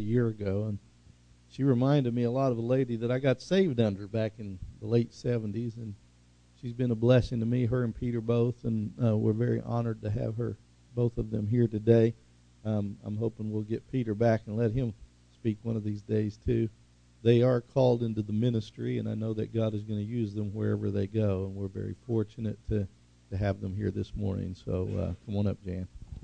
year ago, and she reminded me a lot of a lady that I got saved under back in the late 70s, and she's been a blessing to me, her and Peter both, and we're very honored to have both of them here today. I'm hoping we'll get Peter back and let him speak one of these days too. They are called into the ministry, and I know that God is going to use them wherever they go, and we're very fortunate to have them here this morning. So come on up, Jan.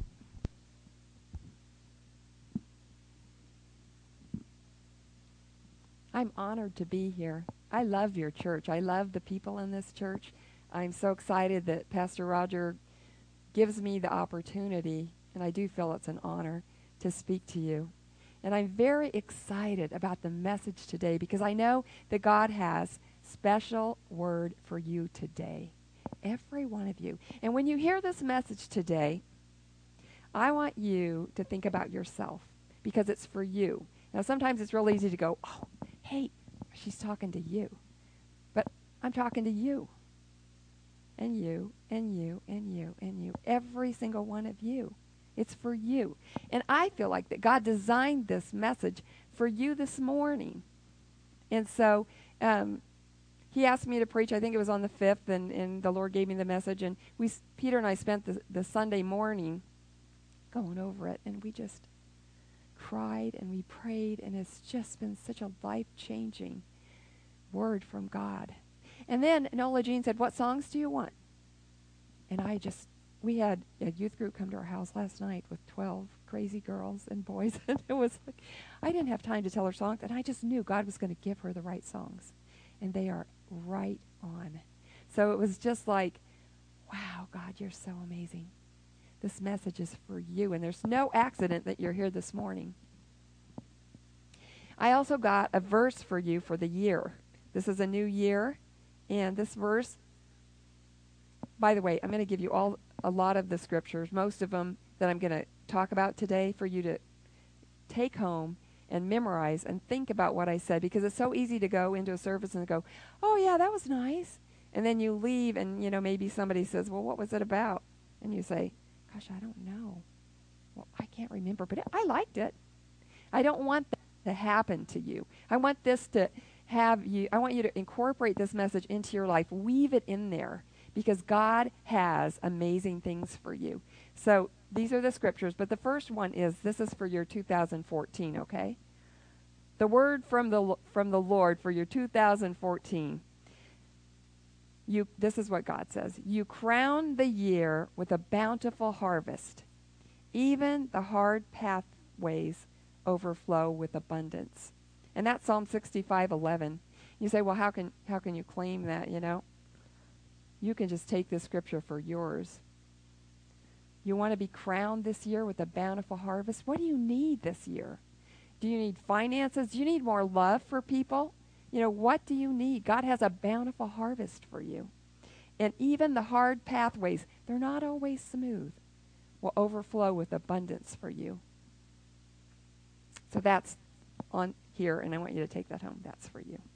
I'm honored to be here. I love your church. I love the people in this church. I'm so excited that Pastor Roger gives me the opportunity, and I do feel it's an honor, to speak to you. And I'm very excited about the message today because I know that God has special word for you today. Every one of you. And when you hear this message today, I want you to think about yourself because it's for you. Now, sometimes it's real easy to go, oh, hey, she's talking to you. But I'm talking to you. And you, and you, and you, and you. Every single one of you. It's for you. And I feel like that God designed this message for you this morning. And so he asked me to preach. I think it was on the 5th, and the Lord gave me the message. And Peter and I spent the Sunday morning going over it, and we just cried and we prayed, and it's just been such a life-changing word from God. And then Nola Jean said, what songs do you want? And we had a youth group come to our house last night with 12 crazy girls and boys, and it was like, I didn't have time to tell her songs, and I just knew God was going to give her the right songs, and they are right on. So it was just like, wow, God, you're so amazing. This message is for you, and there's no accident that you're here this morning. I also got a verse for you for the year. This is a new year, and this verse, by the way, I'm going to give you a lot of the scriptures, most of them that I'm going to talk about today for you to take home and memorize and think about what I said, because it's so easy to go into a service and go, oh, yeah, that was nice. And then you leave, and, maybe somebody says, well, what was it about? And you say, gosh, I don't know. Well, I can't remember, but I liked it. I don't want that to happen to you. I want this to I want you to incorporate this message into your life. Weave it in there, because God has amazing things for you. So these are the scriptures, but the first one this is for your 2014, okay? The word from the Lord for your 2014. This is what God says. You crown the year with a bountiful harvest. Even the hard pathways overflow with abundance. And that's Psalm 65:11. You say, well, how can you claim that, You can just take this scripture for yours. You want to be crowned this year with a bountiful harvest? What do you need this year? Do you need finances? Do you need more love for people? What do you need? God has a bountiful harvest for you. And even the hard pathways, they're not always smooth, will overflow with abundance for you. So that's on here, and I want you to take that home. That's for you.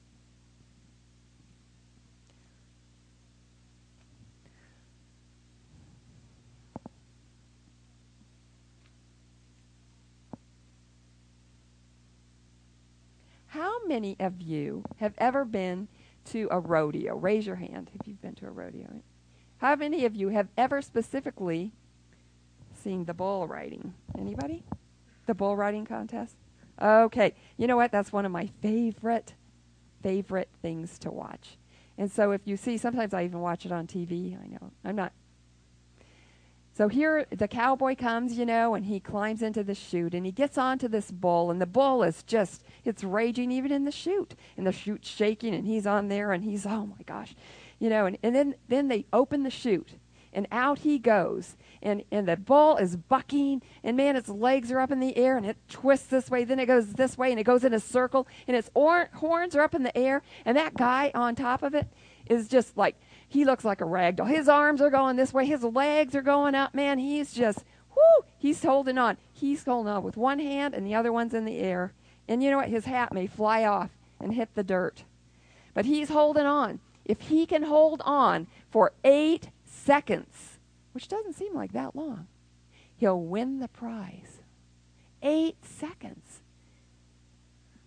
How many of you have ever been to a rodeo? Raise your hand if you've been to a rodeo. How many of you have ever specifically seen the bull riding? Anybody? The bull riding contest? Okay. You know what? That's one of my favorite things to watch. And so if you see, sometimes I even watch it on TV. I know. I'm not. So here the cowboy comes, and he climbs into the chute, and he gets onto this bull, and the bull is just, it's raging even in the chute. And the chute's shaking, and he's on there, and he's, oh my gosh. And then they open the chute, and out he goes. And the bull is bucking, and man, its legs are up in the air, and it twists this way, then it goes this way, and it goes in a circle, and its horns are up in the air, and that guy on top of it is just like, he looks like a rag doll. His arms are going this way. His legs are going up. Man, he's just, he's holding on. He's holding on with one hand and the other one's in the air. And you know what? His hat may fly off and hit the dirt. But he's holding on. If he can hold on for 8 seconds, which doesn't seem like that long, he'll win the prize. 8 seconds.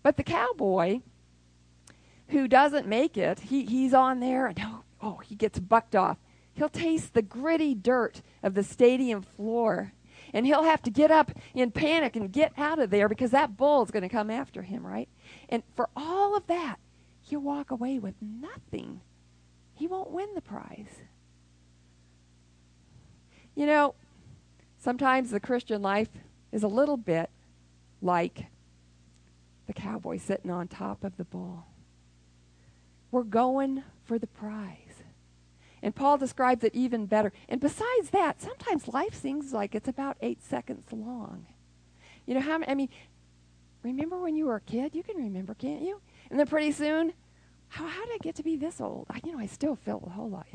But the cowboy who doesn't make it, he's on there, and he gets bucked off. He'll taste the gritty dirt of the stadium floor, and he'll have to get up in panic and get out of there because that bull's going to come after him, right? And for all of that, he'll walk away with nothing. He won't win the prize. You know, sometimes the Christian life is a little bit like the cowboy sitting on top of the bull. We're going for the prize. And Paul describes it even better. And besides that, sometimes life seems like it's about 8 seconds long. You know, remember when you were a kid? You can remember, can't you? And then pretty soon, how did I get to be this old? I still feel a whole lot.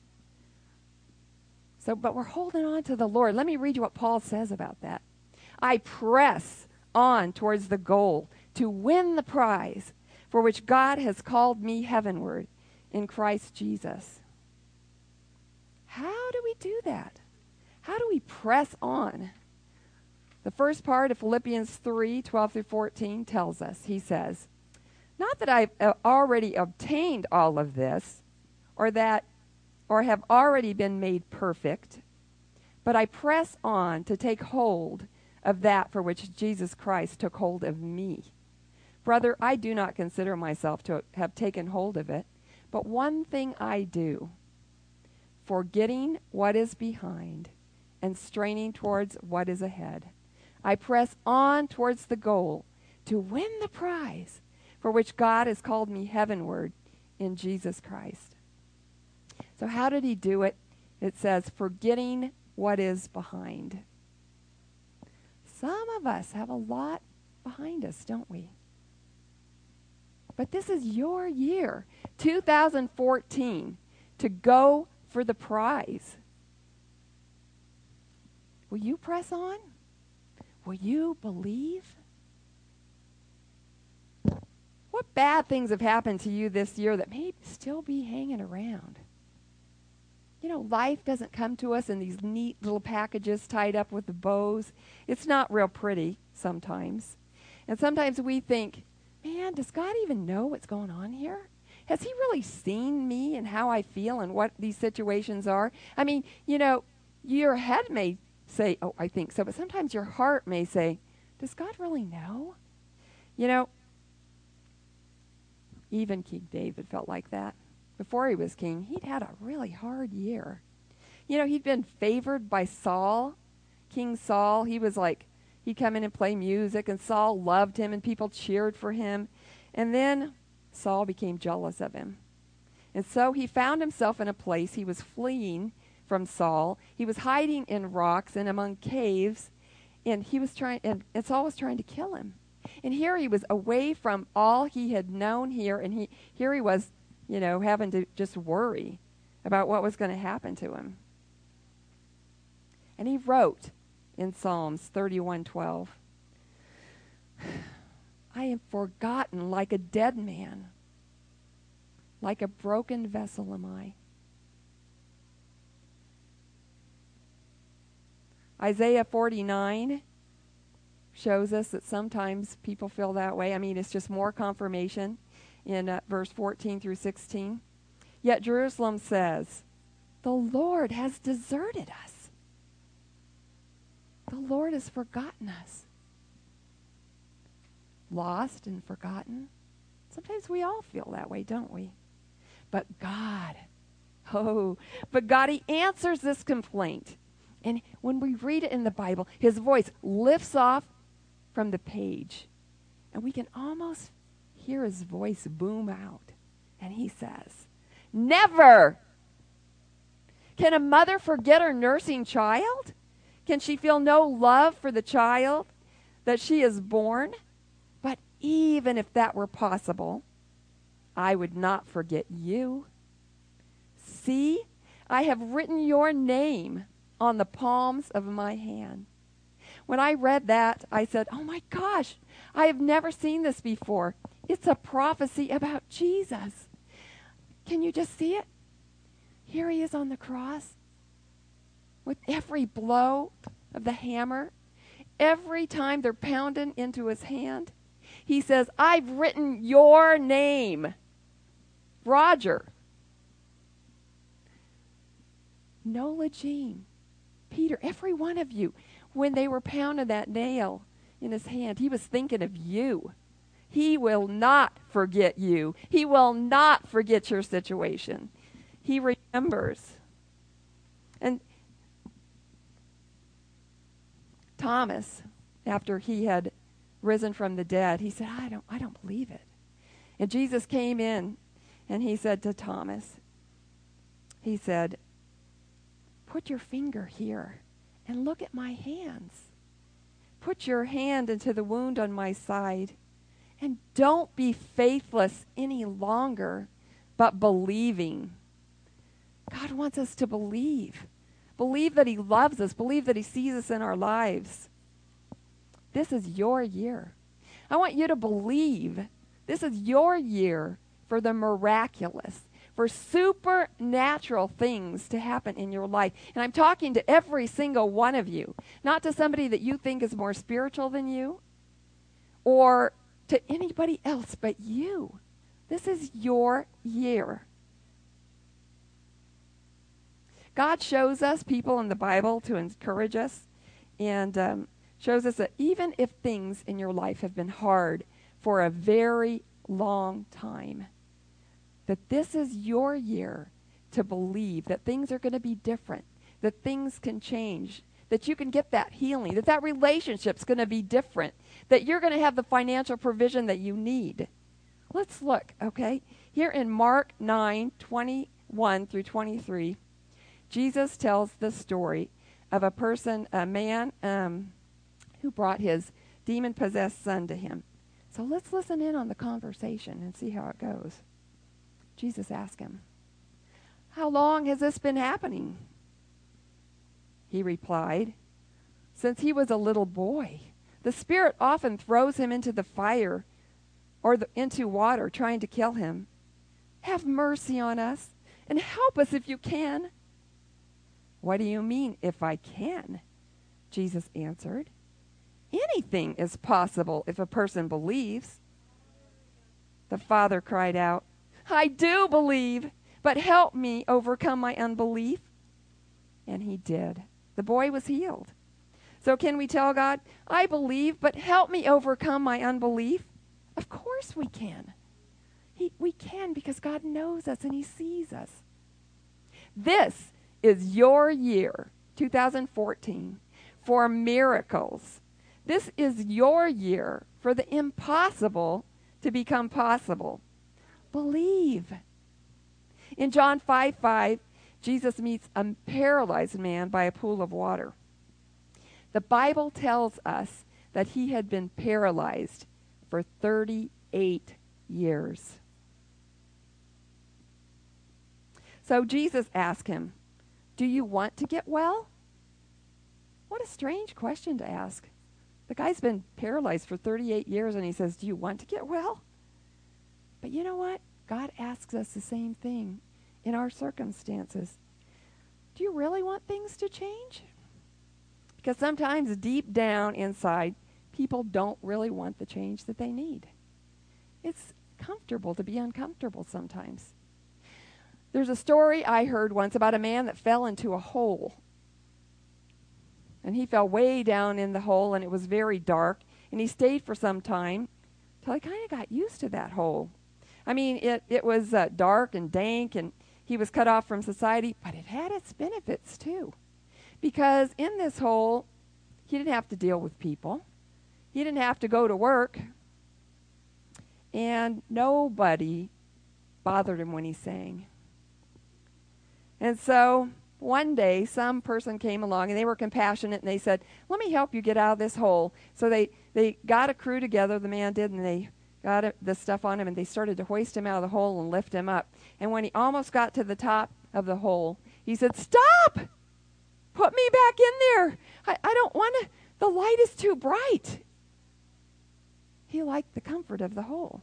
So, but we're holding on to the Lord. Let me read you what Paul says about that. I press on towards the goal to win the prize for which God has called me heavenward in Christ Jesus. How do we do that? How do we press on? The first part of Philippians 3:12 through 14 tells us, he says, not that I've already obtained all of this, or have already been made perfect, but I press on to take hold of that for which Jesus Christ took hold of me. Brother, I do not consider myself to have taken hold of it, but one thing I do, forgetting what is behind and straining towards what is ahead, I press on towards the goal to win the prize for which God has called me heavenward in Jesus Christ. So how did he do it? It says, forgetting what is behind. Some of us have a lot behind us, don't we? But this is your year, 2014, to go for the prize. Will you press on? Will you believe? What bad things have happened to you this year that may still be hanging around? You know, life doesn't come to us in these neat little packages tied up with the bows. It's not real pretty sometimes. And sometimes we think, man, does God even know what's going on here? Has he really seen me and how I feel and what these situations are? I mean, you know, your head may say, oh, I think so. But sometimes your heart may say, does God really know? You know, even King David felt like that. Before he was king, he'd had a really hard year. You know, he'd been favored by Saul, King Saul. He was like, he'd come in and play music, and Saul loved him, and people cheered for him. And then Saul became jealous of him. And so he found himself in a place. He was fleeing from Saul. He was hiding in rocks and among caves, and Saul was trying to kill him. And here he was away from all he had known here, and here he was, you know, having to just worry about what was going to happen to him. And he wrote in Psalms 31:12, I am forgotten like a dead man. Like a broken vessel am I. Isaiah 49 shows us that sometimes people feel that way. I mean, it's just more confirmation in verse 14 through 16. Yet Jerusalem says, the Lord has deserted us. The Lord has forgotten us. Lost and forgotten. Sometimes we all feel that way, don't we? But God, He answers this complaint. And when we read it in the Bible, his voice lifts off from the page. And we can almost hear his voice boom out. And he says, never! Can a mother forget her nursing child? Can she feel no love for the child that she has born? But even if that were possible, I would not forget you. See, I have written your name on the palms of my hand. When I read that, I said, oh my gosh, I have never seen this before. It's a prophecy about Jesus. Can you just see it? Here he is on the cross with every blow of the hammer, every time they're pounding into his hand. He says, I've written your name, Roger. Nola Jean, Peter, every one of you, when they were pounding that nail in his hand, he was thinking of you. He will not forget you. He will not forget your situation. He remembers. And Thomas, after he had risen from the dead, he said, I don't believe it. And Jesus came in and he said to Thomas, he said, put your finger here and look at my hands. Put your hand into the wound on my side. And don't be faithless any longer, but believing. God wants us to believe. Believe that he loves us. Believe that he sees us in our lives. This is your year. I want you to believe this is your year for the miraculous, for supernatural things to happen in your life. And I'm talking to every single one of you, not to somebody that you think is more spiritual than you or to anybody else but you. This is your year. God shows us people in the Bible to encourage us and shows us that even if things in your life have been hard for a very long time, that this is your year to believe that things are going to be different, that things can change, that you can get that healing, that that relationship's going to be different, that you're going to have the financial provision that you need. Let's look, okay? Here in Mark 9:21 through 23, Jesus tells the story of a man who brought his demon-possessed son to him. So let's listen in on the conversation and see how it goes. Jesus asked him, how long has this been happening? He replied, since he was a little boy. The spirit often throws him into the fire or into water trying to kill him. Have mercy on us and help us if you can. What do you mean, if I can? Jesus answered. Anything is possible if a person believes. The father cried out, I do believe, but help me overcome my unbelief. And he did. The boy was healed. So can we tell God, I believe, but help me overcome my unbelief? Of course we can. We can because God knows us and he sees us. This is your year, 2014, for miracles. This is your year for the impossible to become possible. Believe. In John 5:5, Jesus meets a paralyzed man by a pool of water. The Bible tells us that he had been paralyzed for 38 years. So Jesus asked him, do you want to get well? What a strange question to ask. The guy's been paralyzed for 38 years and he says, do you want to get well? But you know what? God asks us the same thing in our circumstances. Do you really want things to change? Because sometimes deep down inside, people don't really want the change that they need. It's comfortable to be uncomfortable sometimes. There's a story I heard once about a man that fell into a hole. And he fell way down in the hole, and it was very dark. And he stayed for some time till he kind of got used to that hole. I mean, it was dark and dank, and he was cut off from society, but it had its benefits too. Because in this hole, he didn't have to deal with people. He didn't have to go to work. And nobody bothered him when he sang. And so one day, some person came along, and they were compassionate, and they said, let me help you get out of this hole. So they got a crew together, the man did, and they got the stuff on him, and they started to hoist him out of the hole and lift him up. And when he almost got to the top of the hole, he said, stop! Put me back in there. I don't want to. The light is too bright. He liked the comfort of the hole.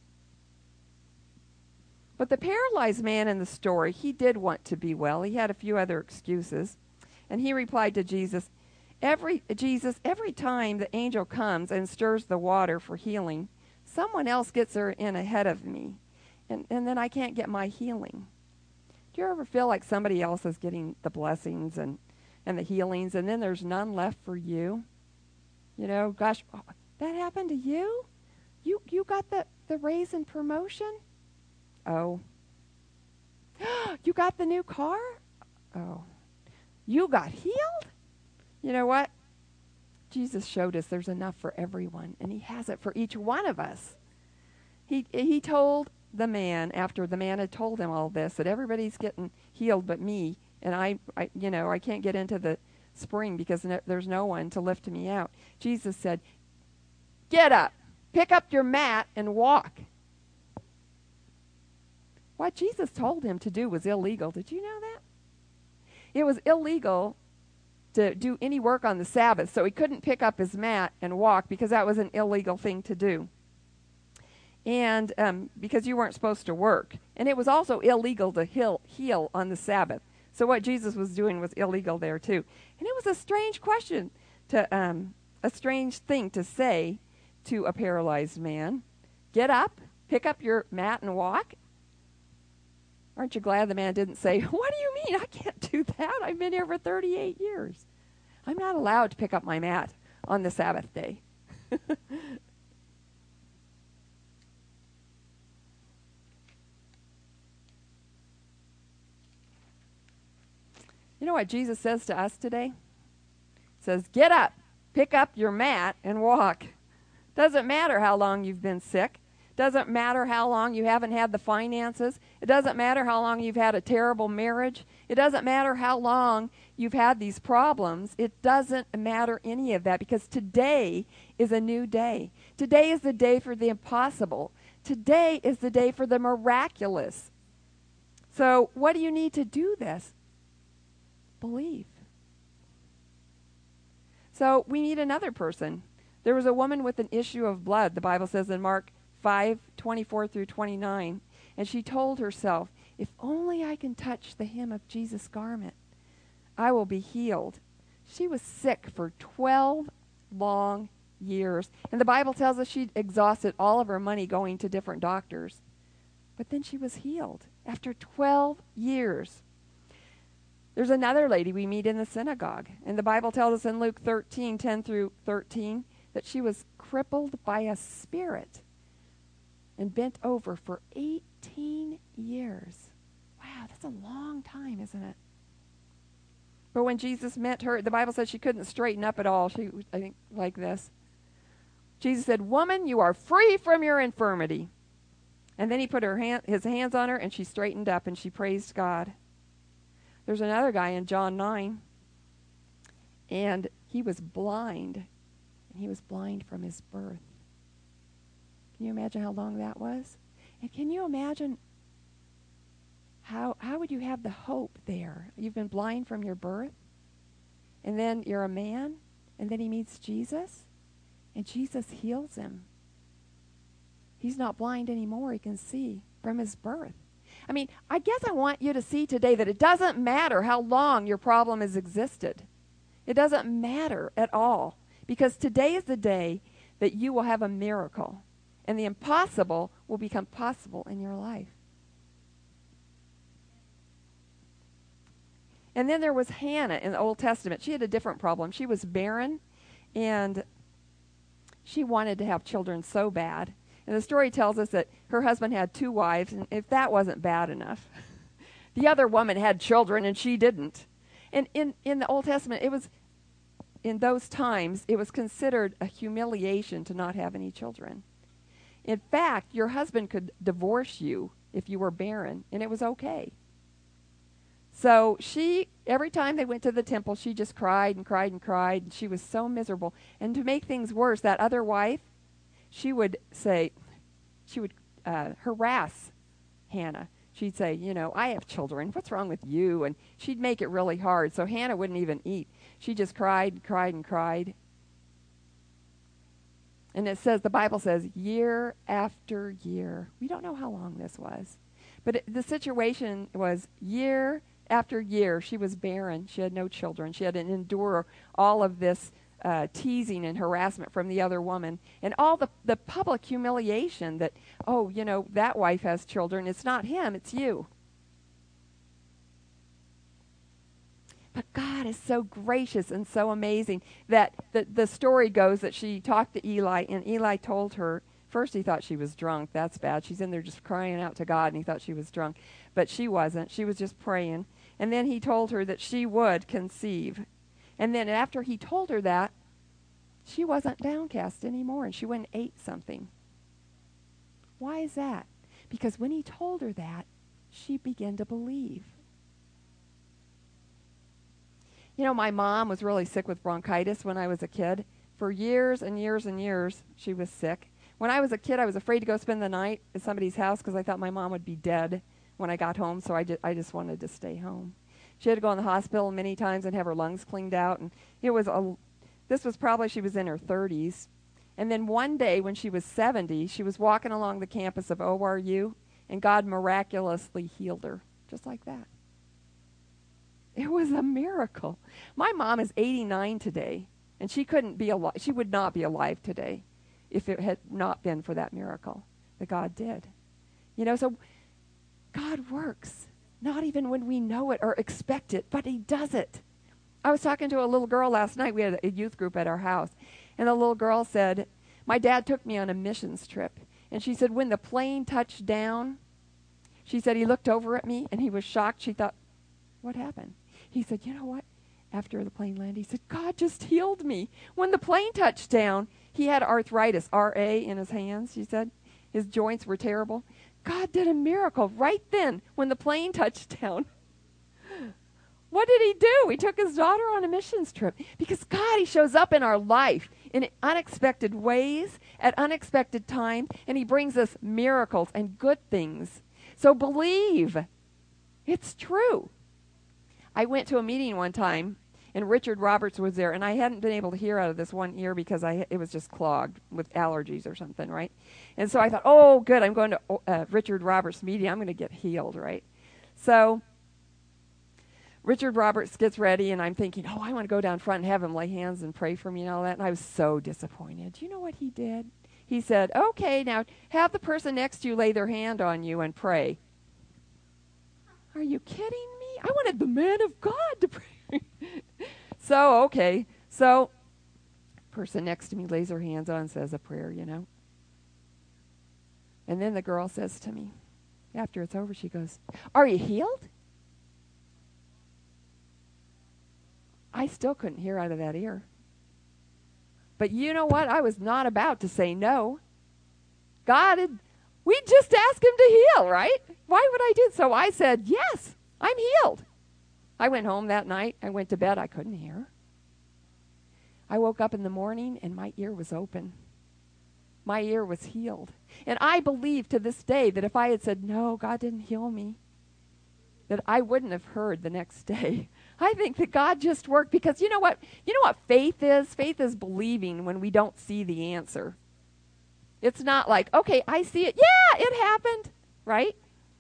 But the paralyzed man in the story, he did want to be well. He had a few other excuses. And he replied to Jesus, every time the angel comes and stirs the water for healing, someone else gets her in ahead of me, and then I can't get my healing. Do you ever feel like somebody else is getting the blessings and the healings, and then there's none left for you? You know, gosh, that happened to you? You got the raise and promotion? Oh. You got the new car? Oh. You got healed? You know what? Jesus showed us there's enough for everyone, and he has it for each one of us. He told the man, after the man had told him all this, that everybody's getting healed but me, and I can't get into the spring because there's no one to lift me out. Jesus said, "Get up, pick up your mat, and walk." What Jesus told him to do was illegal. Did you know that? It was illegal to do any work on the Sabbath, so he couldn't pick up his mat and walk because that was an illegal thing to do. And because you weren't supposed to work. And it was also illegal to heal on the Sabbath. So what Jesus was doing was illegal there too. And it was a strange question, a strange thing to say to a paralyzed man. Get up, pick up your mat and walk. Aren't you glad the man didn't say, "What do you mean? I can't do that. I've been here for 38 years. I'm not allowed to pick up my mat on the Sabbath day." You know what Jesus says to us today? He says, "Get up, pick up your mat, and walk." Doesn't matter how long you've been sick. Doesn't matter how long you haven't had the finances. It doesn't matter how long you've had a terrible marriage. It doesn't matter how long you've had these problems. It doesn't matter any of that, because today is a new day. Today is the day for the impossible. Today is the day for the miraculous. So what do you need to do this? Believe. So we need another person. There was a woman with an issue of blood, the Bible says in Mark 5:24 through 29, and she told herself, "If only I can touch the hem of Jesus' garment, I will be healed." She was sick for 12 long years, and the Bible tells us she exhausted all of her money going to different doctors. But then she was healed after 12 years. There's another lady we meet in the synagogue, and the Bible tells us in Luke 13:10 through 13, that she was crippled by a spirit and bent over for 18 years. Wow, that's a long time, isn't it? But when Jesus met her, the Bible says she couldn't straighten up at all. She was, I think, like this. Jesus said, "Woman, you are free from your infirmity." And then he put his hands on her, and she straightened up, and she praised God. There's another guy in John 9, and he was blind, and he was blind from his birth. Can you imagine how long that was? And can you imagine how would you have the hope there? You've been blind from your birth, and then you're a man, and then he meets Jesus, and Jesus heals him. He's not blind anymore. He can see from his birth. I mean, I guess I want you to see today that it doesn't matter how long your problem has existed. It doesn't matter at all, because today is the day that you will have a miracle, and the impossible will become possible in your life. And then there was Hannah in the Old Testament. She had a different problem. She was barren, and she wanted to have children so bad. And the story tells us that her husband had 2 wives, and if that wasn't bad enough, the other woman had children and she didn't. And in the Old Testament, it was, in those times, it was considered a humiliation to not have any children. In fact, your husband could divorce you if you were barren, and it was okay. So she, every time they went to the temple, she just cried and cried and cried, and she was so miserable. And to make things worse, that other wife, she would harass Hannah. She'd say, "I have children. What's wrong with you?" And she'd make it really hard. So Hannah wouldn't even eat. She just cried and cried and cried. And it says, the Bible says, year after year. We don't know how long this was. But the situation was year after year. She was barren. She had no children. She had to endure all of this teasing and harassment from the other woman, and all the public humiliation that, oh, that wife has children. It's not him, it's you. But God is so gracious and so amazing that the story goes that she talked to Eli, and Eli told her, first he thought she was drunk. That's bad. She's in there just crying out to God, and he thought she was drunk. But she wasn't. She was just praying. And then he told her that she would conceive. And then after he told her that, she wasn't downcast anymore, and she went and ate something. Why is that? Because when he told her that, she began to believe. My mom was really sick with bronchitis when I was a kid. For years and years and years, she was sick. When I was a kid, I was afraid to go spend the night at somebody's house because I thought my mom would be dead when I got home, so I just wanted to stay home. She had to go in the hospital many times and have her lungs cleaned out, and this was probably, she was in her 30s. And then one day when she was 70, she was walking along the campus of ORU, and God miraculously healed her, just like that. It was a miracle. My mom is 89 today, and she couldn't be alive. She would not be alive today if it had not been for that miracle that God did. So God works, not even when we know it or expect it, but he does it. I was talking to a little girl last night. We had a youth group at our house, and the little girl said, my dad took me on a missions trip, and she said, when the plane touched down, she said he looked over at me, and he was shocked. She thought, what happened? He said, you know what? After the plane landed, he said, God just healed me. When the plane touched down, he had arthritis, R-A, in his hands, she said. His joints were terrible. God did a miracle right then when the plane touched down. What did he do? He took his daughter on a missions trip. Because God, he shows up in our life in unexpected ways, at unexpected time, and he brings us miracles and good things. So believe. It's true. I went to a meeting one time, and Richard Roberts was there, and I hadn't been able to hear out of this one ear because it was just clogged with allergies or something, right? And so I thought, oh, good, I'm going to Richard Roberts' meeting. I'm going to get healed, right? So Richard Roberts gets ready, and I'm thinking, oh, I want to go down front and have him lay hands and pray for me and all that, and I was so disappointed. Do you know what he did? He said, okay, now have the person next to you lay their hand on you and pray. Are you kidding me? I wanted the man of God to pray. So, okay. So, person next to me lays her hands on and says a prayer, And then the girl says to me, after it's over, she goes, are you healed? I still couldn't hear out of that ear. But you know what? I was not about to say no. We just asked him to heal, right? Why would I do so? I said, yes, I'm healed. I went home that night. I went to bed. I couldn't hear. I woke up in the morning, and my ear was open. My ear was healed. And I believe to this day that if I had said, no, God didn't heal me, that I wouldn't have heard the next day. I think that God just worked because you know what? You know what faith is? Faith is believing when we don't see the answer. It's not like, okay, I see it. Yeah, it happened, right?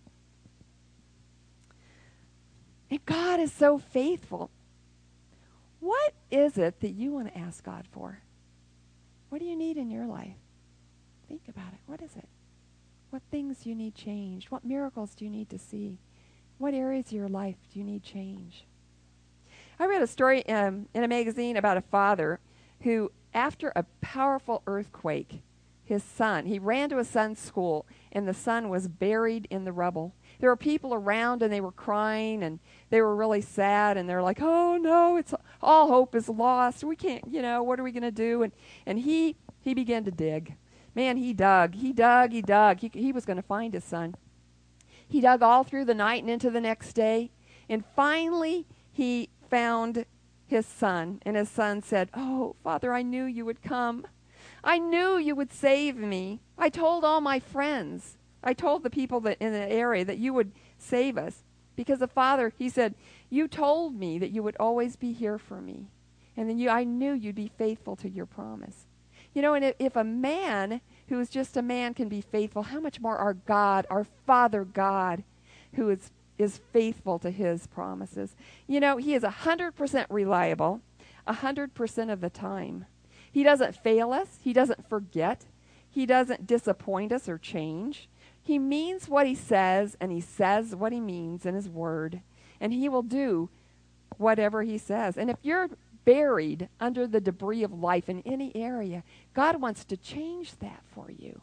And God is so faithful. What is it that you want to ask God for? What do you need in your life? Think about it. What is it? What things do you need changed? What miracles do you need to see? What areas of your life do you need change? I read a story in a magazine about a father who, after a powerful earthquake, he ran to his son's school, and the son was buried in the rubble. There were people around, and they were crying, and they were really sad, and they're like, oh, no, all hope is lost. We can't, what are we going to do? And he began to dig. Man, he dug. He was going to find his son. He dug all through the night and into the next day, and finally he found his son, and his son said, oh, Father, I knew you would come. I knew you would save me. I told all my friends. I told the people that in the area that you would save us. Because the father, he said, you told me that you would always be here for me. And then I knew you'd be faithful to your promise. And if a man who is just a man can be faithful, how much more our God, our Father God, who is faithful to his promises. He is 100% reliable. 100% of the time. He doesn't fail us. He doesn't forget. He doesn't disappoint us or change. He means what he says, and he says what he means in his word. And he will do whatever he says. And if you're buried under the debris of life in any area, God wants to change that for you.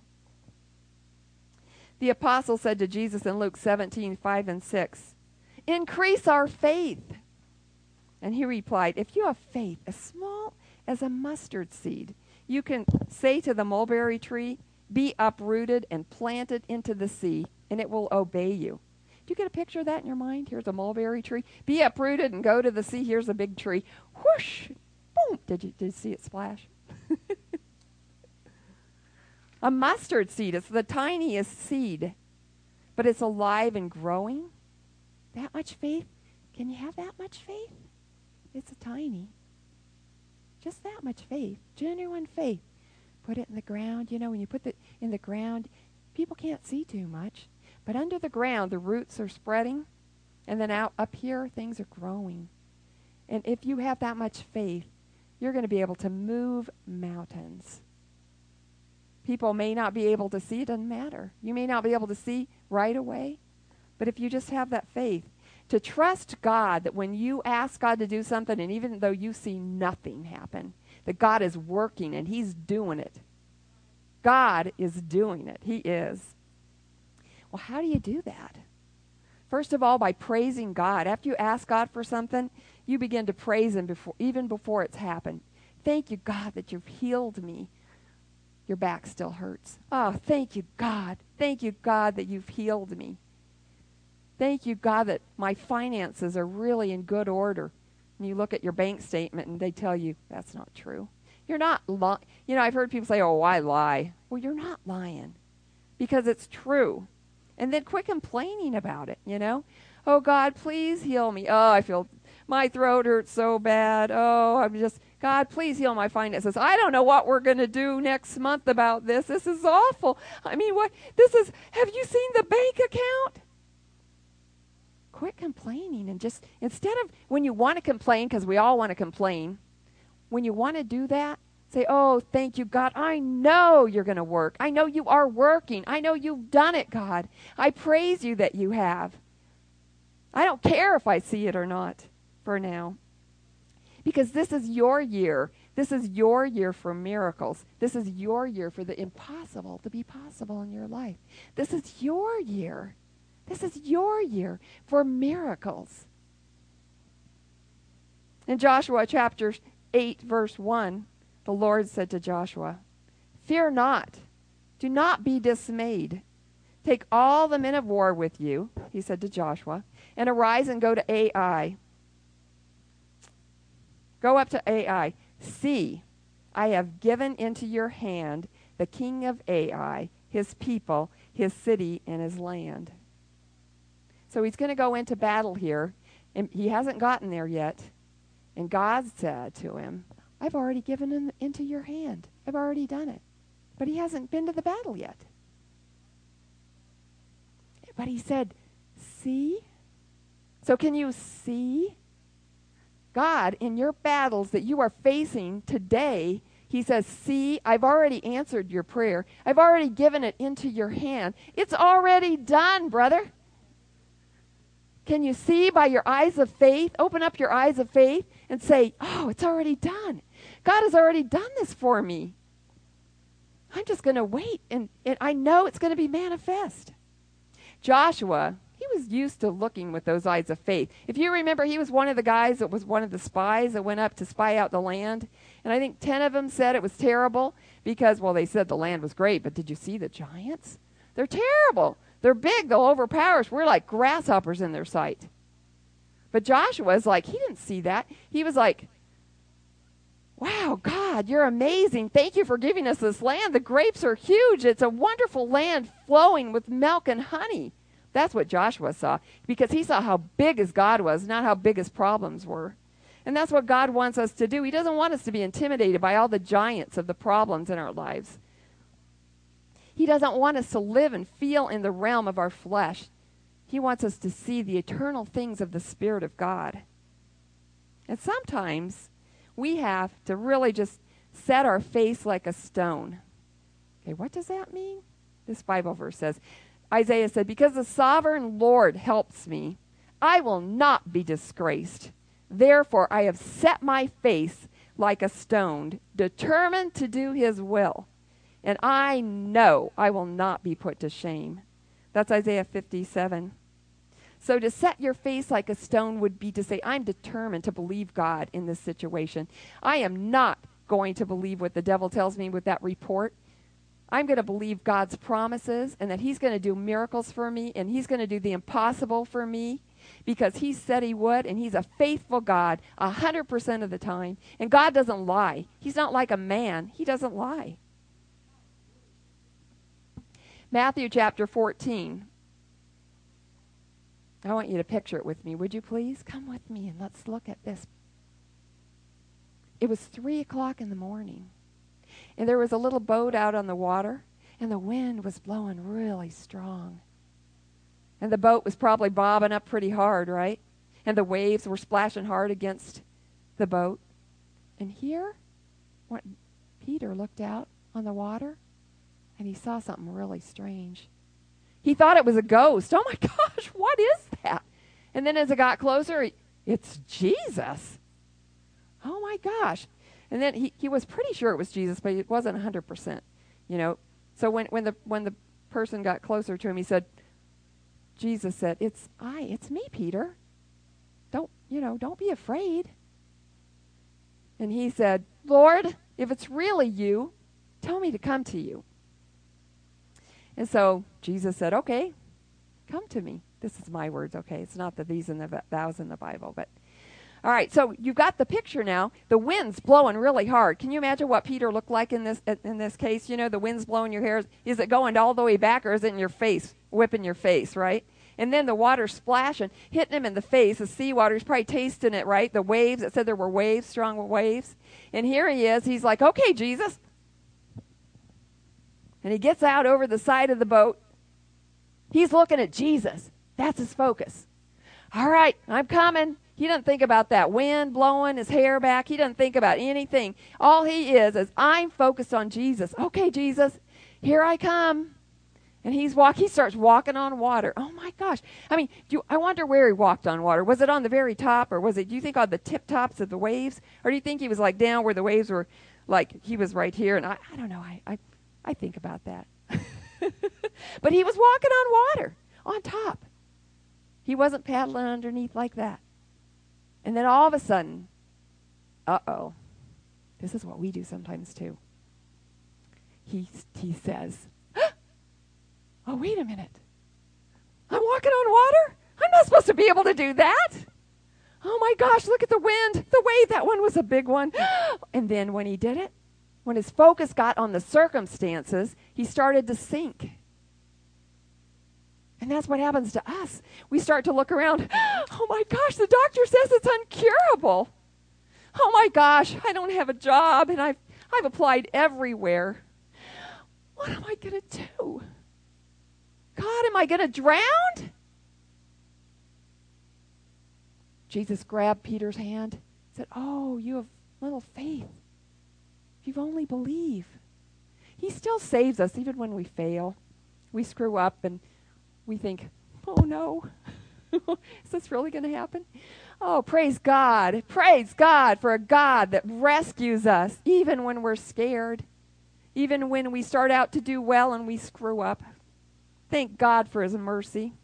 The apostle said to Jesus in Luke 17:5 and 6, "Increase our faith." And he replied, "If you have faith as small as a mustard seed, you can say to the mulberry tree, 'Be uprooted and planted into the sea,' and it will obey you." Do you get a picture of that in your mind? Here's a mulberry tree. Be uprooted and go to the sea. Here's a big tree. Whoosh! Boom! Did you see it splash? A mustard seed. It's the tiniest seed, but it's alive and growing. That much faith? Can you have that much faith? It's a tiny. Just that much faith. Genuine faith. Put it in the ground. You know, when you put it in the ground, people can't see too much. But under the ground, the roots are spreading. And then up here, things are growing. And if you have that much faith, you're going to be able to move mountains. People may not be able to see. It doesn't matter. You may not be able to see right away. But if you just have that faith, to trust God that when you ask God to do something, and even though you see nothing happen, that God is working and he's doing it. God is doing it. He is. Well, how do you do that? First of all, by praising God. After you ask God for something, you begin to praise him even before it's happened. Thank you, God, that you've healed me. Your back still hurts. Oh, thank you, God. Thank you, God, that you've healed me. Thank you, God, that my finances are really in good order. And you look at your bank statement and they tell you that's not true. You're not lying. You know, I've heard people say, "Oh, I lie." Well, you're not lying because it's true. And then quit complaining about it, you know. "Oh, God, please heal me. Oh, I feel my throat hurts so bad. Oh, God, please heal my finances. I don't know what we're going to do next month about this. This is awful. I mean, have you seen the bank account?" Quit complaining and just, instead of, when you want to complain, because we all want to complain, when you want to do that, say, "Oh, thank you, God. I know you're going to work. I know you are working. I know you've done it, God. I praise you that you have. I don't care if I see it or not for now." Because this is your year. This is your year for miracles. This is your year for the impossible to be possible in your life. This is your year. This is your year for miracles. In Joshua chapter 8, verse 1, the Lord said to Joshua, "Fear not. Do not be dismayed. Take all the men of war with you," he said to Joshua, "and arise and go to Ai." Go up to Ai. "See, I have given into your hand the king of Ai, his people, his city, and his land." So he's going to go into battle here, and he hasn't gotten there yet. And God said to him, "I've already given him into your hand. I've already done it." But he hasn't been to the battle yet. But he said, "See?" So can you see? God, in your battles that you are facing today, he says, "See, I've already answered your prayer. I've already given it into your hand. It's already done, brother." Can you see by your eyes of faith? Open up your eyes of faith and say, "Oh, it's already done. God has already done this for me. I'm just going to wait, and I know it's going to be manifest." Joshua, he was used to looking with those eyes of faith. If you remember, he was one of the guys that was one of the spies that went up to spy out the land. And I think 10 of them said it was terrible because, well, they said the land was great, but did you see the giants? They're terrible. They're big. They'll overpower us. We're like grasshoppers in their sight. But Joshua is like, he didn't see that. He was like, "Wow, God, you're amazing. Thank you for giving us this land. The grapes are huge. It's a wonderful land flowing with milk and honey." That's what Joshua saw, because he saw how big his God was, not how big his problems were. And that's what God wants us to do. He doesn't want us to be intimidated by all the giants of the problems in our lives. He doesn't want us to live and feel in the realm of our flesh. He wants us to see the eternal things of the Spirit of God. And sometimes we have to really just set our face like a stone. Okay, what does that mean? This Bible verse says, Isaiah said, because the sovereign Lord helps me, I will not be disgraced. Therefore, I have set my face like a stone, determined to do his will. And I know I will not be put to shame. That's Isaiah 57. So to set your face like a stone would be to say, I'm determined to believe God in this situation. I am not going to believe what the devil tells me with that report. I'm going to believe God's promises and that he's going to do miracles for me and he's going to do the impossible for me because he said he would, and he's a faithful God 100% of the time. And God doesn't lie. He's not like a man. He doesn't lie. Matthew chapter 14. I want you to picture it with me. Would you please? Come with me and let's look at this. It was 3 o'clock in the morning. And there was a little boat out on the water, and the wind was blowing really strong. And the boat was probably bobbing up pretty hard, right? And the waves were splashing hard against the boat. And here, Peter looked out on the water, and he saw something really strange. He thought it was a ghost. Oh, my gosh, what is that? And then as it got closer, it's Jesus. Oh, my gosh. And then he was pretty sure it was Jesus, but it wasn't 100%, you know. So when the person got closer to him, he said, Jesus said, it's me, Peter. Don't be afraid. And he said, Lord, if it's really you, tell me to come to you. And so Jesus said, okay, come to me. This is my words, okay? It's not the these and the thous in the Bible, but all right, so you've got the picture now. The wind's blowing really hard. Can you imagine what Peter looked like in this case? You know, the wind's blowing your hair. Is it going all the way back, or is it in your face, whipping your face, right? And then the water's splashing, hitting him in the face. The seawater, he's probably tasting it, right? The waves, it said there were waves, strong waves. And here he is. He's like, okay, Jesus. And he gets out over the side of the boat. He's looking at Jesus. That's his focus. All right, I'm coming. He doesn't think about that wind blowing his hair back. He doesn't think about anything. All he is I'm focused on Jesus. Okay, Jesus, here I come. And he starts walking on water. Oh, my gosh. I mean, I wonder where he walked on water. Was it on the very top, or do you think on the tip tops of the waves? Or do you think he was like down where the waves were, like he was right here? And I don't know. I think about that. But he was walking on water, on top. He wasn't paddling underneath like that. And then all of a sudden, this is what we do sometimes too. He says, oh, wait a minute. I'm walking on water? I'm not supposed to be able to do that. Oh, my gosh, look at the wind. The wave, that one was a big one. And then when he did it, when his focus got on the circumstances, he started to sink. And that's what happens to us. We start to look around. Oh, my gosh, the doctor says it's uncurable. Oh, my gosh, I don't have a job, and I've applied everywhere. What am I going to do? God, am I going to drown? Jesus grabbed Peter's hand and said, oh, you have little faith. If you only believe. He still saves us even when we fail. We screw up and we think, oh no, is this really going to happen? Oh, praise God. Praise God for a God that rescues us even when we're scared, even when we start out to do well and we screw up. Thank God for his mercy.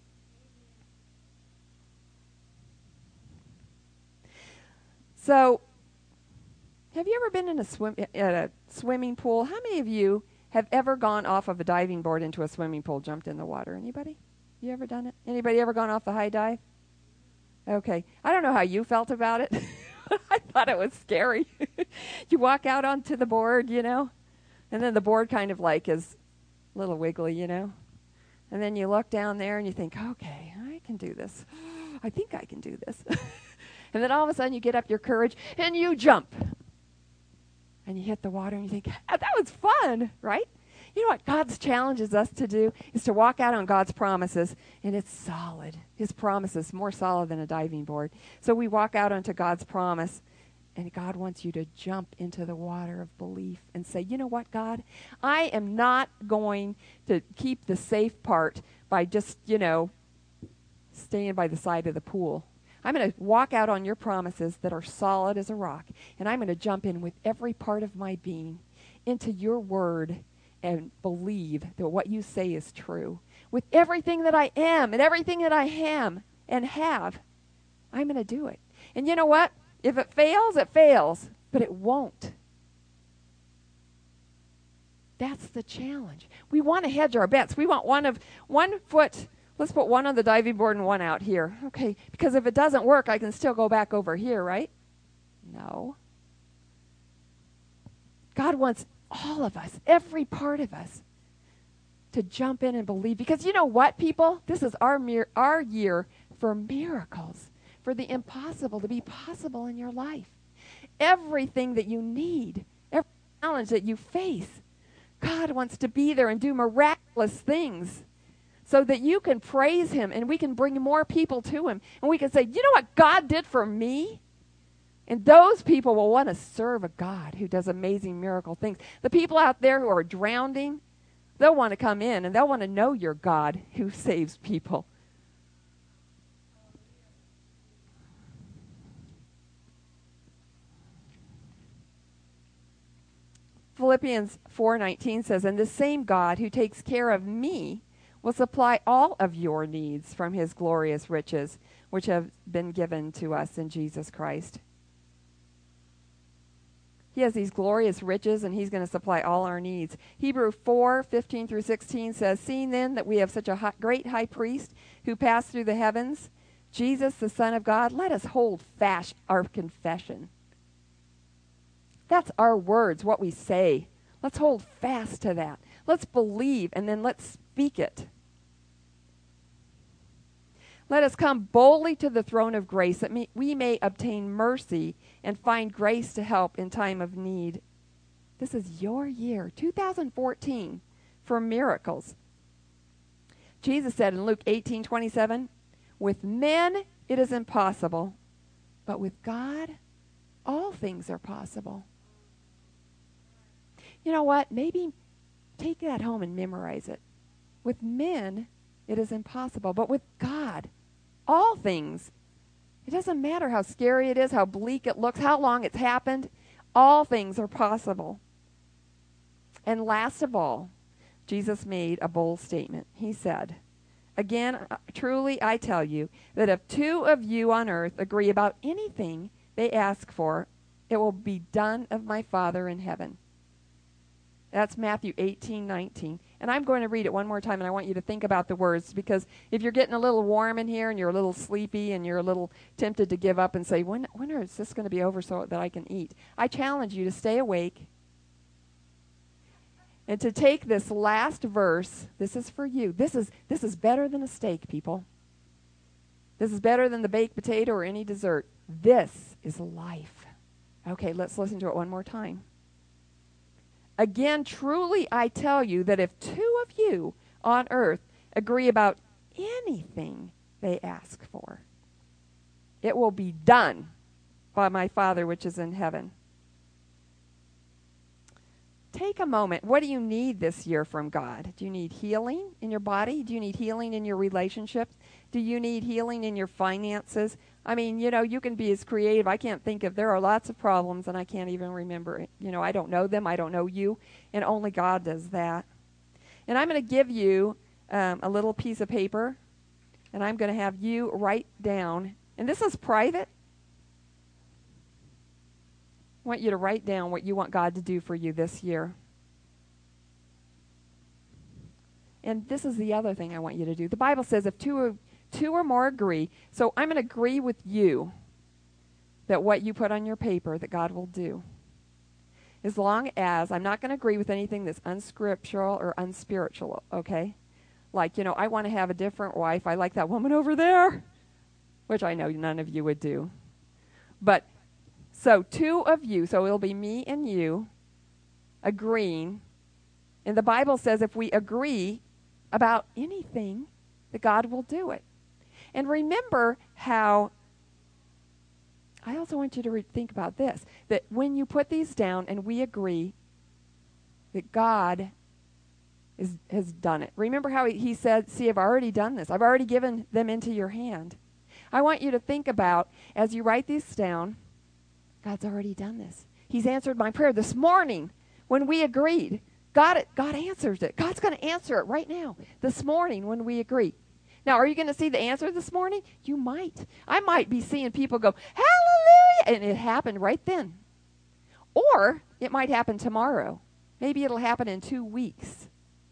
So, have you ever been in a swimming pool? How many of you have ever gone off of a diving board into a swimming pool, jumped in the water? Anybody? You ever done it? Anybody ever gone off the high dive? Okay. I don't know how you felt about it. I thought it was scary. You walk out onto the board, you know, and then the board kind of like is a little wiggly, you know. And then you look down there and you think, okay, I can do this. I think I can do this. And then all of a sudden you get up your courage and you jump. And you hit the water and you think, that was fun, right? You know what God's challenges us to do is to walk out on God's promises, and it's solid. His promise is more solid than a diving board. So we walk out onto God's promise, And God wants you to jump into the water of belief and say, you know what, God? I am not going to keep the safe part by just, staying by the side of the pool. I'm going to walk out on your promises that are solid as a rock, and I'm going to jump in with every part of my being into your word and believe that what you say is true. With everything that I am and everything that I am and have, I'm going to do it. And you know what? If it fails, but it won't. That's the challenge. We want to hedge our bets. We want one foot. Let's put one on the diving board and one out here. Okay, because if it doesn't work, I can still go back over here, right? No. God wants all of us, every part of us, to jump in and believe. Because you know what, people? This is our year for miracles, for the impossible to be possible in your life. Everything that you need, every challenge that you face, God wants to be there and do miraculous things so that you can praise him and we can bring more people to him. And we can say, you know what God did for me? And those people will want to serve a God who does amazing miracle things. The people out there who are drowning, they'll want to come in and they'll want to know your God who saves people. Philippians 4:19 says, and the same God who takes care of me will supply all of your needs from his glorious riches, which have been given to us in Jesus Christ. He has these glorious riches, and he's going to supply all our needs. Hebrews 4:15 through 16 says, seeing then that we have such a great high priest who passed through the heavens, Jesus, the Son of God, let us hold fast our confession. That's our words, what we say. Let's hold fast to that. Let's believe, and then let's speak it. Let us come boldly to the throne of grace that we may obtain mercy and find grace to help in time of need. This is your year, 2014, for miracles. Jesus said in Luke 18:27, with men it is impossible, but with God all things are possible. You know what? Maybe take that home and memorize it. With men, it is impossible. But with God, all things, it doesn't matter how scary it is, how bleak it looks, how long it's happened, all things are possible. And last of all, Jesus made a bold statement. He said, again, truly I tell you, that if two of you on earth agree about anything they ask for, it will be done of my Father in heaven. That's Matthew 18:19. And I'm going to read it one more time, and I want you to think about the words, because if you're getting a little warm in here and you're a little sleepy and you're a little tempted to give up and say, when is this going to be over so that I can eat? I challenge you to stay awake and to take this last verse. This is for you. This is better than a steak, people. This is better than the baked potato or any dessert. This is life. Okay, let's listen to it one more time. Again, truly I tell you that if two of you on earth agree about anything they ask for, it will be done by my Father which is in heaven. Take a moment. What do you need this year from God? Do you need healing in your body? Do you need healing in your relationships? Do you need healing in your finances? I mean, you can be as creative. I can't think of, there are lots of problems and I can't even remember it. I don't know them. I don't know you. And only God does that. And I'm going to give you a little piece of paper, and I'm going to have you write down, and this is private. I want you to write down what you want God to do for you this year. And this is the other thing I want you to do. The Bible says if two or more agree, so I'm going to agree with you that what you put on your paper that God will do. As long as I'm not going to agree with anything that's unscriptural or unspiritual, okay? Like, I want to have a different wife. I like that woman over there, which I know none of you would do. But so two of you, so it'll be me and you, agreeing. And the Bible says if we agree about anything, that God will do it. And remember how I also want you to think about this, that when you put these down and we agree that God has done it. Remember how he said, see, I've already done this. I've already given them into your hand. I want you to think about, as you write these down, God's already done this. He's answered my prayer this morning when we agreed. God answers it. God's going to answer it right now, this morning when we agree. Now, are you going to see the answer this morning? You might. I might be seeing people go, hallelujah, and it happened right then. Or it might happen tomorrow. Maybe it'll happen in 2 weeks.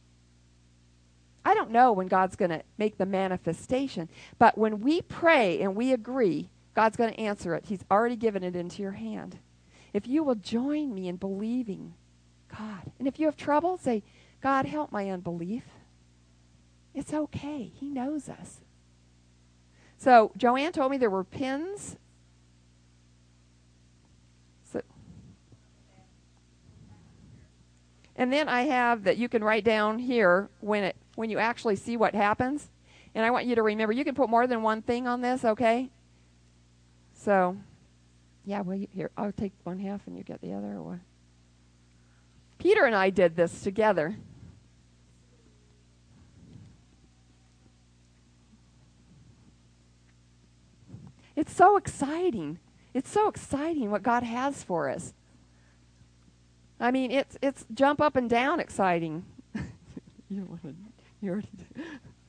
I don't know when God's going to make the manifestation, but when we pray and we agree, God's going to answer it. He's already given it into your hand. If you will join me in believing God, and if you have trouble, say, God, help my unbelief. It's okay. He knows us. So Joanne told me there were pins. And then I have that you can write down here when you actually see what happens. And I want you to remember, you can put more than one thing on this, okay? So, yeah, well, here, I'll take one half and you get the other. Or what? Peter and I did this together. It's so exciting. It's so exciting what God has for us. I mean, it's jump up and down exciting. You don't want to. You already did.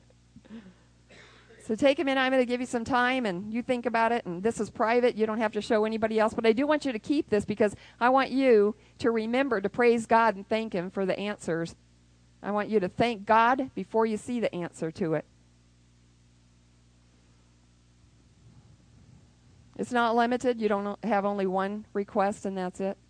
So take a minute. I'm going to give you some time, and you think about it. And this is private. You don't have to show anybody else. But I do want you to keep this because I want you to remember to praise God and thank Him for the answers. I want you to thank God before you see the answer to it. It's not limited. You don't have only one request, and that's it.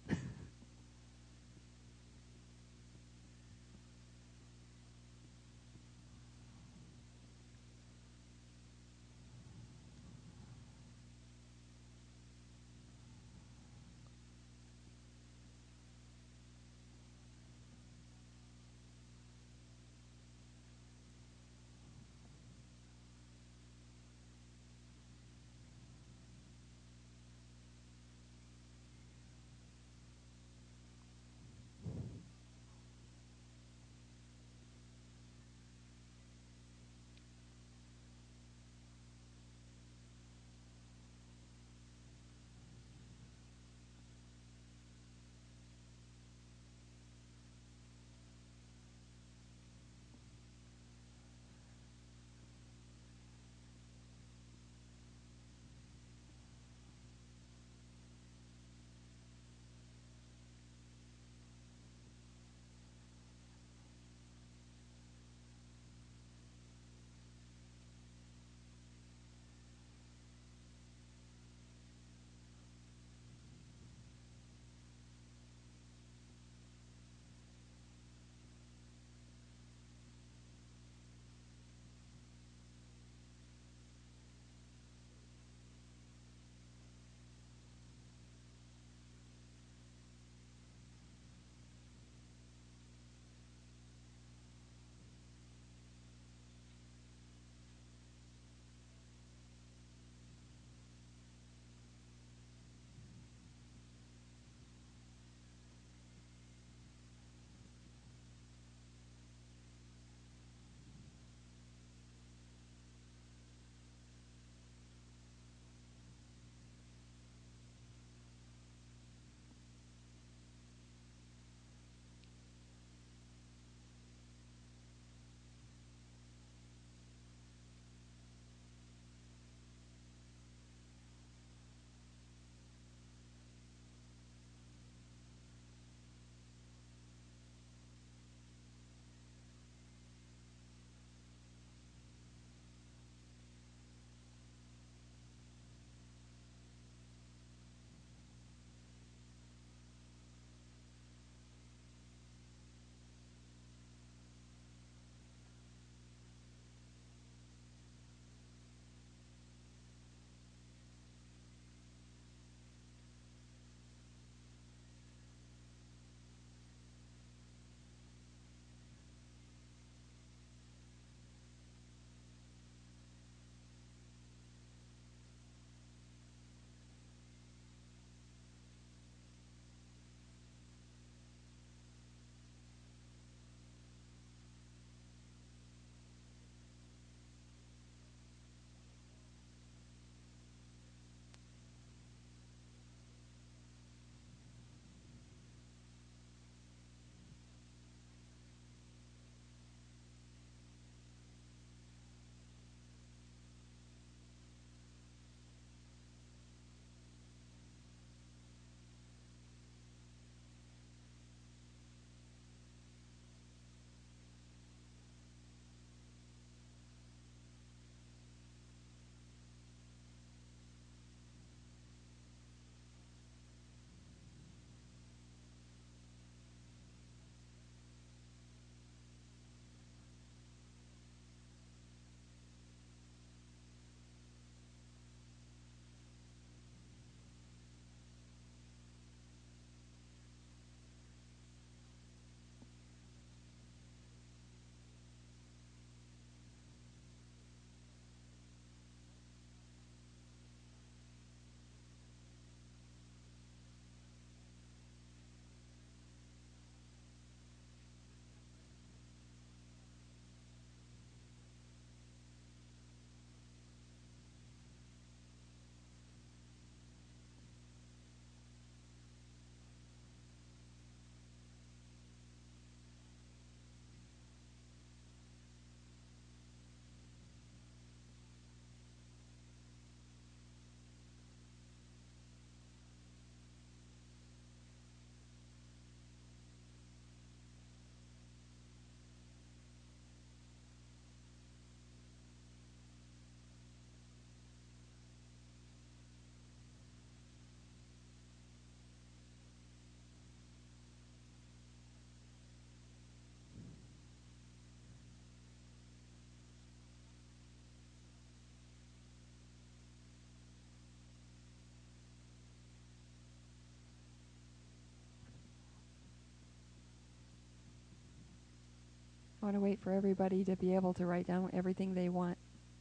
want to wait for everybody to be able to write down everything they want.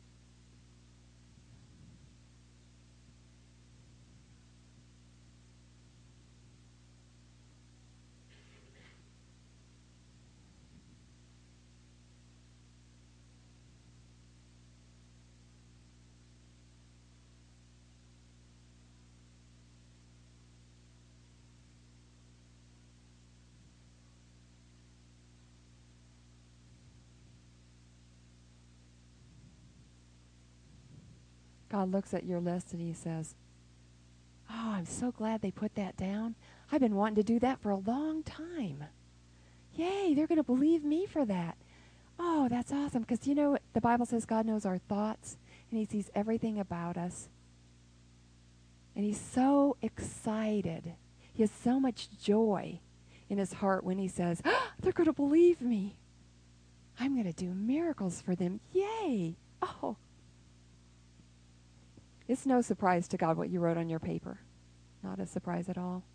God looks at your list and he says, "Oh, I'm so glad they put that down. I've been wanting to do that for a long time. Yay, they're going to believe me for that. Oh, that's awesome." Because, you know, the Bible says God knows our thoughts and he sees everything about us. And he's so excited. He has so much joy in his heart when he says, "Oh, they're going to believe me. I'm going to do miracles for them. Yay." Oh. It's no surprise to God what you wrote on your paper. Not a surprise at all.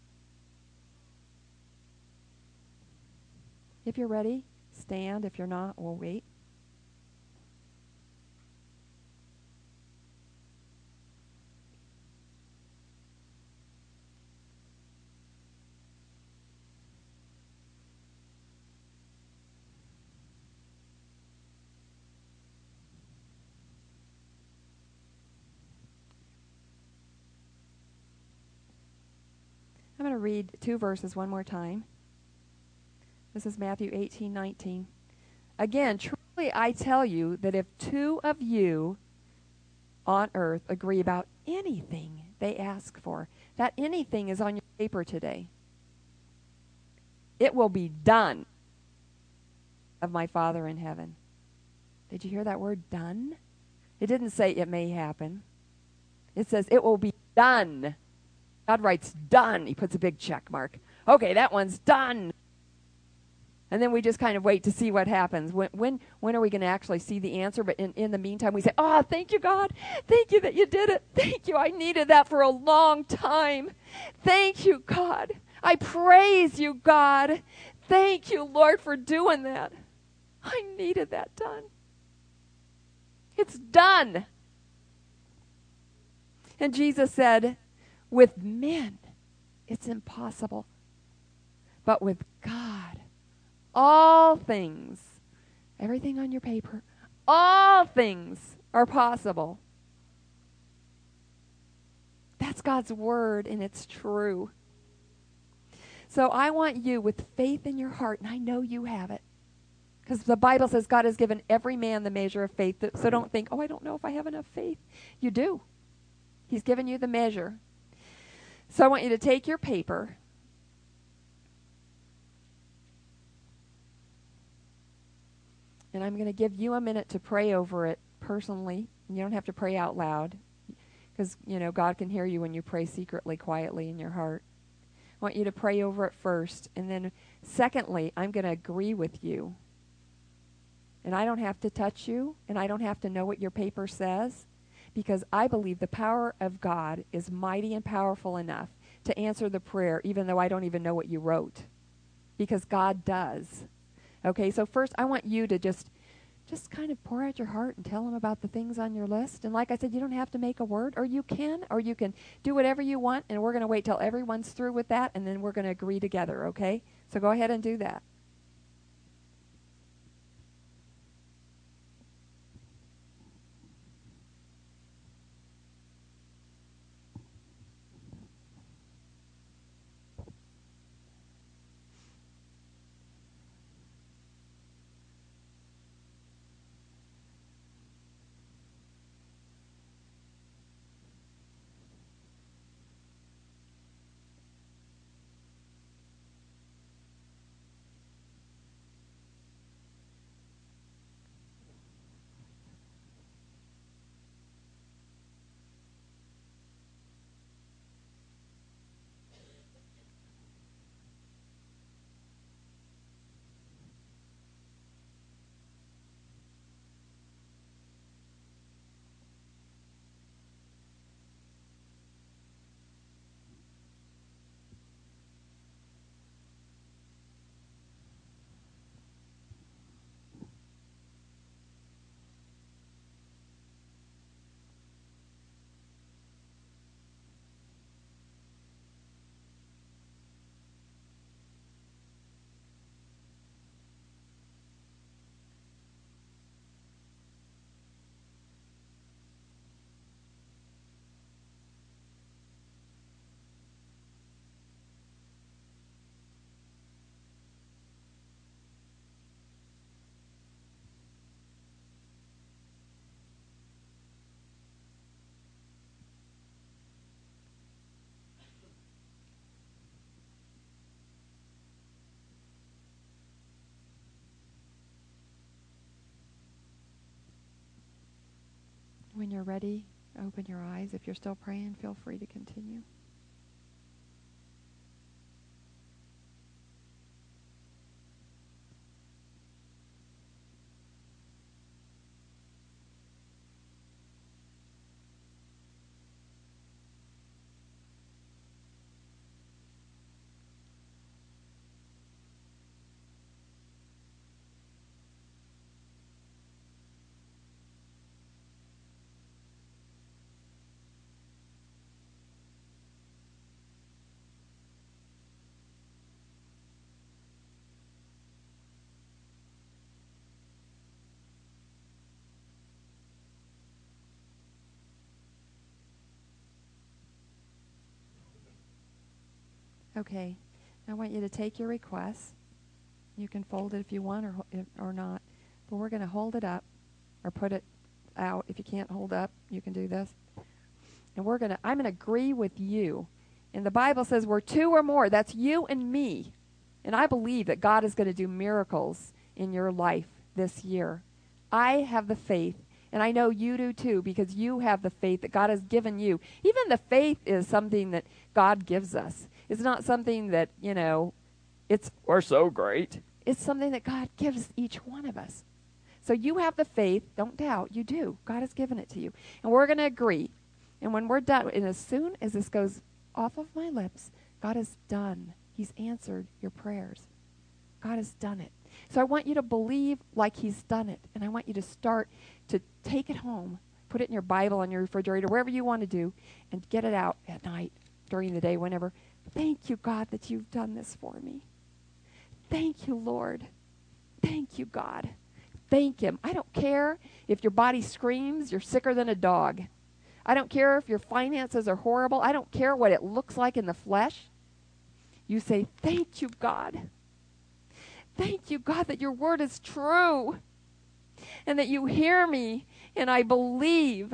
If you're ready, stand. If you're not, we'll wait. I'm going to read 2 verses one more time. This is Matthew 18:19. "Again, truly I tell you that if 2 of you on earth agree about anything they ask for," that anything is on your paper today, "it will be done of my Father in heaven." Did you hear that word, done? It didn't say it may happen. It says it will be done. God writes done. He puts a big check mark. Okay, that one's done. And then we just kind of wait to see what happens. When are we going to actually see the answer? But in the meantime, we say, "Oh, thank you, God. Thank you that you did it. Thank you. I needed that for a long time. Thank you, God. I praise you, God. Thank you, Lord, for doing that. I needed that done. It's done." And Jesus said, "With men, it's impossible. But with God, all things," everything on your paper, "all things are possible." That's God's word, and it's true. So I want you, with faith in your heart, and I know you have it, because the Bible says God has given every man the measure of faith. So don't think, "Oh, I don't know if I have enough faith." You do. He's given you the measure. So I want you to take your paper and I'm going to give you a minute to pray over it personally. You don't have to pray out loud because, you know, God can hear you when you pray secretly, quietly in your heart. I want you to pray over it first. And then secondly, I'm going to agree with you. And I don't have to touch you, and I don't have to know what your paper says, because I believe the power of God is mighty and powerful enough to answer the prayer, even though I don't even know what you wrote, because God does. Okay, so first I want you to just kind of pour out your heart and tell him about the things on your list. And like I said, you don't have to make a word, or you can do whatever you want, and we're going to wait till everyone's through with that, and then we're going to agree together, okay? So go ahead and do that. When you're ready, open your eyes. If you're still praying, feel free to continue. Okay, I want you to take your request. You can fold it if you want or not, but we're going to hold it up or put it out. If you can't hold up, you can do this. And I'm going to agree with you. And the Bible says we're two or more. That's you and me. And I believe that God is going to do miracles in your life this year. I have the faith, and I know you do too, because you have the faith that God has given you. Even the faith is something that God gives us. It's not something that, we're so great. It's something that God gives each one of us. So you have the faith. Don't doubt. You do. God has given it to you. And we're going to agree. And when we're done, and as soon as this goes off of my lips, God is done. He's answered your prayers. God has done it. So I want you to believe like He's done it. And I want you to start to take it home, put it in your Bible, on your refrigerator, wherever you want to do, and get it out at night, during the day, whenever. Thank you, God, that you've done this for me. Thank you, Lord. Thank you, God. Thank Him. I don't care if your body screams, you're sicker than a dog. I don't care if your finances are horrible. I don't care what it looks like in the flesh. You say, thank you, God. Thank you, God, that your word is true and that you hear me and I believe.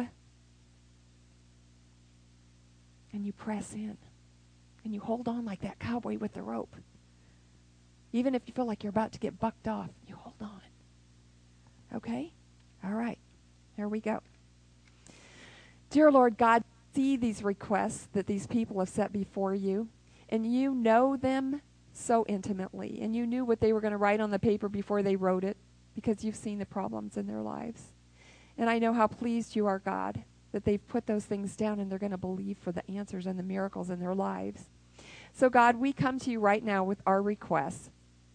And you press in and you hold on like that cowboy with the rope. Even if you feel like you're about to get bucked off, you hold on. Okay? All right. Here we go. Dear Lord God, see these requests that these people have set before you, and you know them so intimately, and you knew what they were going to write on the paper before they wrote it, because you've seen the problems in their lives. And I know how pleased you are, God, that they've put those things down and they're going to believe for the answers and the miracles in their lives. So God, we come to you right now with our requests.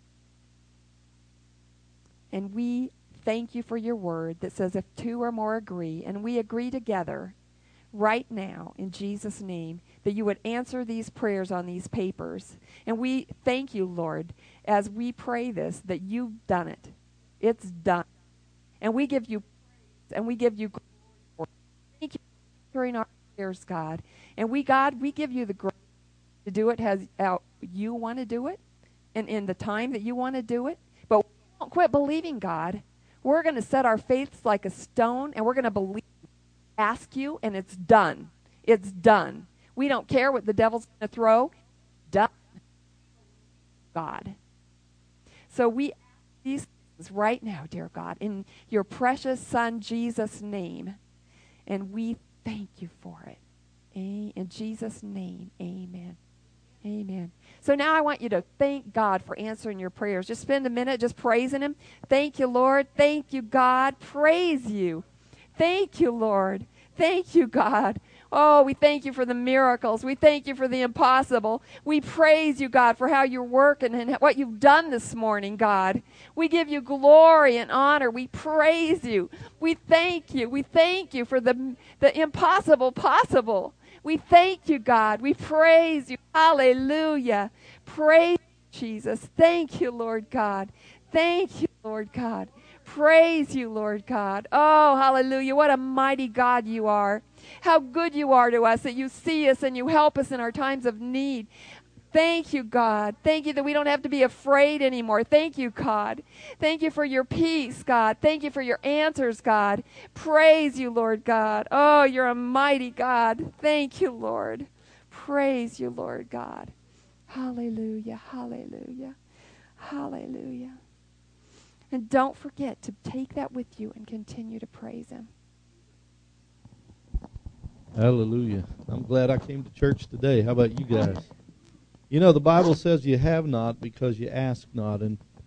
And we thank you for your word that says if two or more agree, and we agree together right now in Jesus' name that you would answer these prayers on these papers. And we thank you, Lord, as we pray this, that you've done it. It's done. And we give you praise and we give you glory. Thank you for hearing our prayers, God. And God, we give you the grace to do it as you want to do it and in the time that you want to do it. But we don't quit believing, God. We're going to set our faiths like a stone, and we're going to believe, ask you, and it's done. It's done. We don't care what the devil's going to throw. Done. God. So we ask these things right now, dear God, in your precious Son, Jesus' name, and we thank you for it. In Jesus' name, amen. Amen. So now I want you to thank God for answering your prayers. Just spend a minute just praising Him. Thank you, Lord. Thank you, God. Praise you. Thank you, Lord. Thank you, God. Oh, we thank you for the miracles. We thank you for the impossible. We praise you, God, for how you're working and what you've done this morning, God. We give you glory and honor. We praise you. We thank you. We thank you for the impossible possible. We thank you, God. We praise you. Hallelujah. Praise you, Jesus. Thank you, Lord God. Thank you, Lord God. Praise you, Lord God. Oh, hallelujah. What a mighty God you are. How good you are to us, that you see us and you help us in our times of need. Thank you, God. Thank you that we don't have to be afraid anymore. Thank you, God. Thank you for your peace, God. Thank you for your answers, God. Praise you, Lord God. Oh, you're a mighty God. Thank you, Lord. Praise you, Lord God. Hallelujah, hallelujah, hallelujah. And don't forget to take that with you and continue to praise Him. Hallelujah. I'm glad I came to church today. How about you guys? You know, the Bible says you have not because you ask not.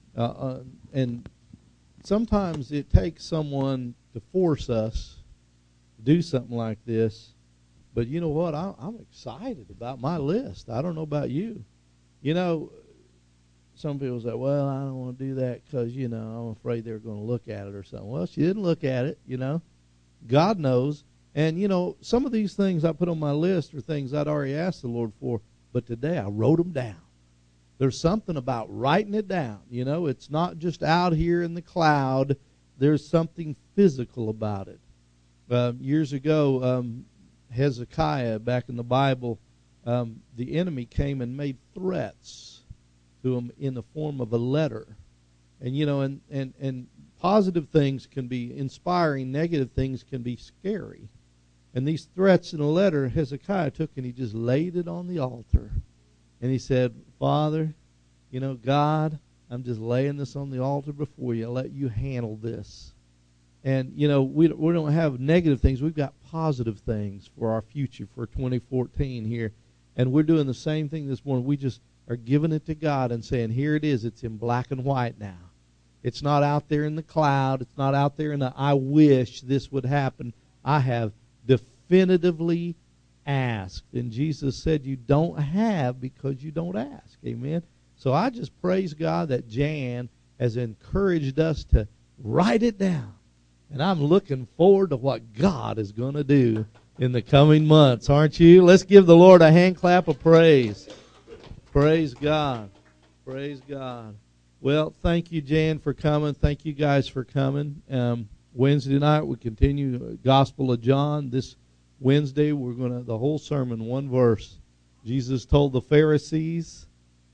And sometimes it takes someone to force us to do something like this. But you know what? I'm excited about my list. I don't know about you. You know, some people say, well, I don't want to do that because, you know, I'm afraid they're going to look at it or something. Well, she didn't look at it, you know. God knows. And, you know, some of these things I put on my list are things I'd already asked the Lord for, but today I wrote them down. There's something about writing it down. You know, it's not just out here in the cloud. There's something physical about it. Years ago, Hezekiah, back in the Bible, the enemy came and made threats to him in the form of a letter. And, you know, and positive things can be inspiring, negative things can be scary. And these threats in a letter, Hezekiah took and he just laid it on the altar. And he said, Father, you know, God, I'm just laying this on the altar before you. I'll let you handle this. And, you know, we don't have negative things. We've got positive things for our future, for 2014 here. And we're doing the same thing this morning. We just are giving it to God and saying, here it is. It's in black and white now. It's not out there in the cloud. It's not out there in the I wish this would happen. I have definitively asked. And Jesus said you don't have because you don't ask. Amen. So I just praise God that Jan has encouraged us to write it down. And I'm looking forward to what God is going to do in the coming months, aren't you? Let's give the Lord a hand clap of praise. Praise God. Praise God. Well, thank you, Jan, for coming. Thank you guys for coming. Wednesday night we continue Gospel of John. This Wednesday we're going to the whole sermon, one verse. Jesus told the Pharisees,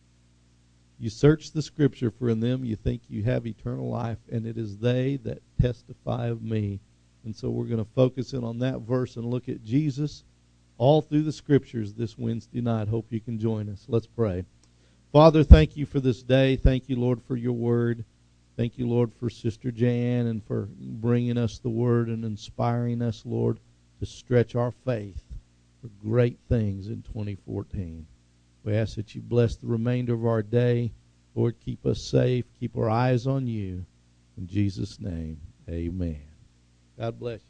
you search the Scripture, for in them you think you have eternal life, and it is they that testify of me. And so we're going to focus in on that verse and look at Jesus all through the Scriptures this Wednesday night. Hope you can join us. Let's pray. Father, thank you for this day. Thank you, Lord, for your word. Thank you, Lord, for Sister Jan and for bringing us the word and inspiring us, Lord, to stretch our faith for great things in 2014. We ask that you bless the remainder of our day. Lord, keep us safe. Keep our eyes on you. In Jesus' name, amen. God bless you.